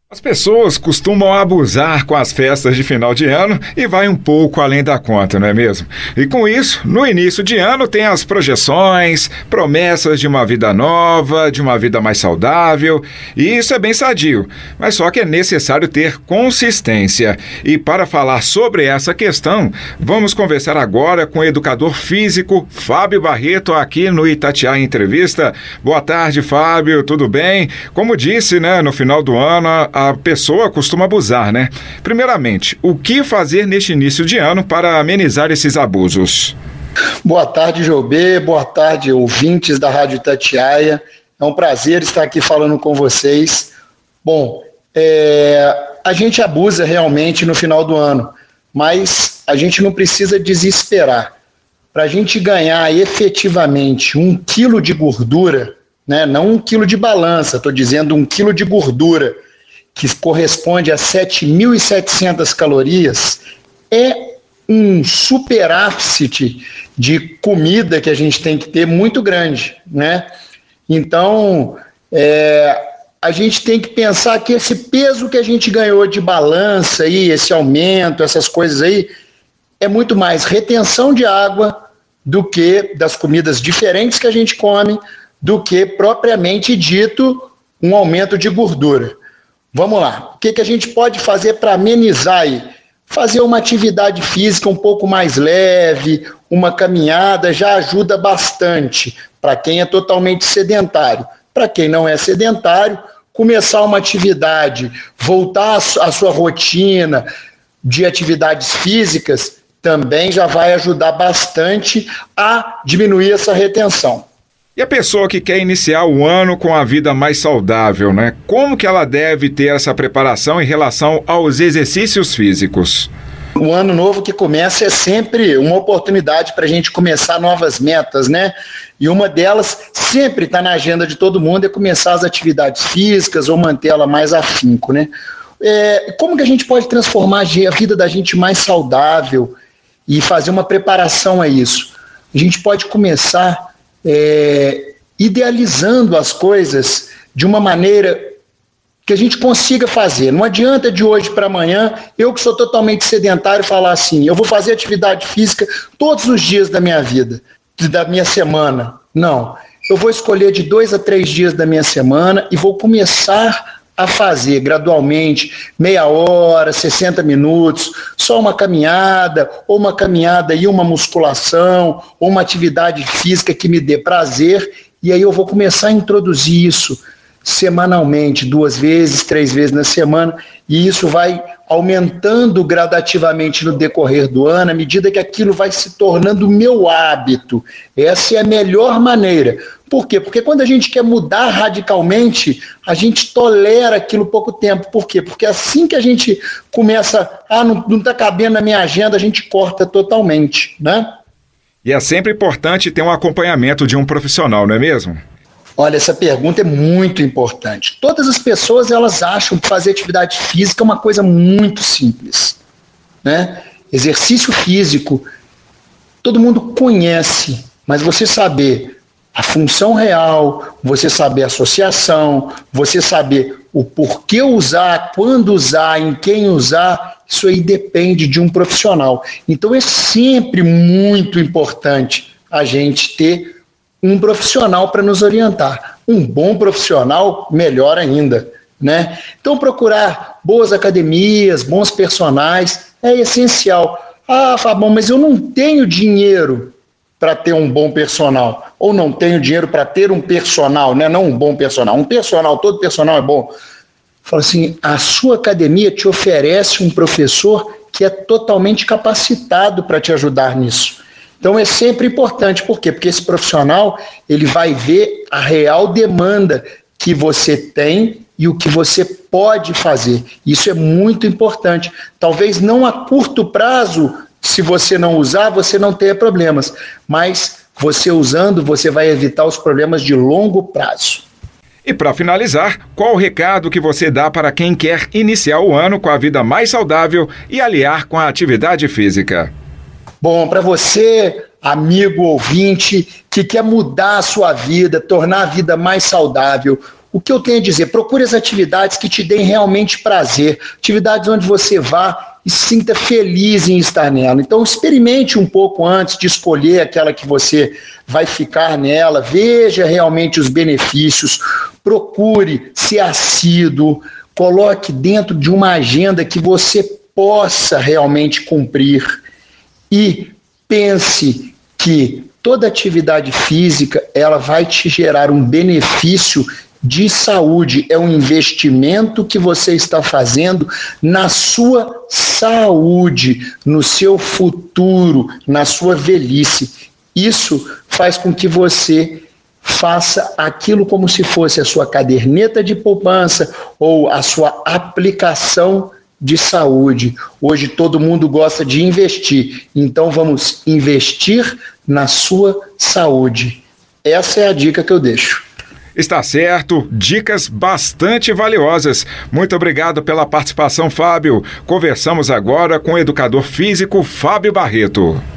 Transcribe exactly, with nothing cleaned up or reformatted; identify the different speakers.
Speaker 1: As pessoas costumam abusar com as festas de final de ano e vai um pouco além da conta, não é mesmo? E com isso, no início de ano tem as projeções, promessas de uma vida nova, de uma vida mais saudável, e isso é bem sadio, mas só que é necessário ter consistência. E para falar sobre essa questão, vamos conversar agora com o educador físico Fábio Barreto aqui no Itatiaia Entrevista. Boa tarde, Fábio, tudo bem? Como disse, né, no final do ano a pessoa costuma abusar, né? Primeiramente, o que fazer neste início de ano para amenizar esses abusos?
Speaker 2: Boa tarde, Jobê. Boa tarde, ouvintes da Rádio Itatiaia. É um prazer estar aqui falando com vocês. Bom, é, a gente abusa realmente no final do ano, mas a gente não precisa desesperar. Para a gente ganhar efetivamente um quilo de gordura, né? Não um quilo de balança, estou dizendo um quilo de gordura, que corresponde a sete mil e setecentas calorias, é um superávit de comida que a gente tem que ter muito grande, né? Então, é, a gente tem que pensar que esse peso que a gente ganhou de balança aí, esse aumento, essas coisas aí, é muito mais retenção de água do que das comidas diferentes que a gente come, do que propriamente dito um aumento de gordura. Vamos lá, o que, que a gente pode fazer para amenizar aí? Fazer uma atividade física um pouco mais leve, uma caminhada já ajuda bastante para quem é totalmente sedentário. Para quem não é sedentário, começar uma atividade, voltar à sua rotina de atividades físicas também já vai ajudar bastante a diminuir essa retenção.
Speaker 1: E a pessoa que quer iniciar o ano com a vida mais saudável, né? Como que ela deve ter essa preparação em relação aos exercícios físicos?
Speaker 2: O ano novo que começa é sempre uma oportunidade para a gente começar novas metas, né? E uma delas sempre está na agenda de todo mundo, é começar as atividades físicas ou mantê-la mais afinco, né? É, como que a gente pode transformar a vida da gente mais saudável e fazer uma preparação a isso? A gente pode começar É, idealizando as coisas de uma maneira que a gente consiga fazer. Não adianta de hoje para amanhã, eu que sou totalmente sedentário, falar assim, eu vou fazer atividade física todos os dias da minha vida, da minha semana. Não, eu vou escolher de dois a três dias da minha semana e vou começar a fazer gradualmente, meia hora, sessenta minutos, só uma caminhada, ou uma caminhada e uma musculação, ou uma atividade física que me dê prazer, e aí eu vou começar a introduzir isso semanalmente, duas vezes, três vezes na semana, e isso vai aumentando gradativamente no decorrer do ano, à medida que aquilo vai se tornando meu hábito. Essa é a melhor maneira. Por quê? Porque quando a gente quer mudar radicalmente, a gente tolera aquilo pouco tempo. Por quê? Porque assim que a gente começa, ah, não está cabendo na minha agenda, a gente corta totalmente, né?
Speaker 1: E é sempre importante ter um acompanhamento de um profissional, não é mesmo?
Speaker 2: Olha, essa pergunta é muito importante. Todas as pessoas, elas acham que fazer atividade física é uma coisa muito simples, né? Exercício físico, todo mundo conhece, mas você saber a função real, você saber a associação, você saber o porquê usar, quando usar, em quem usar, isso aí depende de um profissional. Então é sempre muito importante a gente ter um profissional para nos orientar. Um bom profissional, melhor ainda, né? Então procurar boas academias, bons personagens, é essencial. Ah, Fabão, mas eu não tenho dinheiro para ter um bom personal, ou não tenho dinheiro para ter um personal, né? Não um bom personal, um personal, todo personal é bom. Fala assim, a sua academia te oferece um professor que é totalmente capacitado para te ajudar nisso. Então é sempre importante, por quê? Porque esse profissional, ele vai ver a real demanda que você tem e o que você pode fazer. Isso é muito importante. Talvez não a curto prazo, se você não usar, você não tenha problemas, mas você usando, você vai evitar os problemas de longo prazo.
Speaker 1: E para finalizar, qual o recado que você dá para quem quer iniciar o ano com a vida mais saudável e aliar com a atividade física?
Speaker 2: Bom, para você, amigo ouvinte, que quer mudar a sua vida, tornar a vida mais saudável, o que eu tenho a dizer? Procure as atividades que te deem realmente prazer, atividades onde você vá e se sinta feliz em estar nela. Então, experimente um pouco antes de escolher aquela que você vai ficar nela, veja realmente os benefícios, procure ser assíduo, coloque dentro de uma agenda que você possa realmente cumprir e pense que toda atividade física ela vai te gerar um benefício de saúde, é um investimento que você está fazendo na sua saúde, no seu futuro, na sua velhice. Isso faz com que você faça aquilo como se fosse a sua caderneta de poupança ou a sua aplicação de saúde. Hoje todo mundo gosta de investir, então vamos investir na sua saúde. Essa é a dica que eu deixo.
Speaker 1: Está certo, dicas bastante valiosas. Muito obrigado pela participação, Fábio. Conversamos agora com o educador físico Fábio Barreto.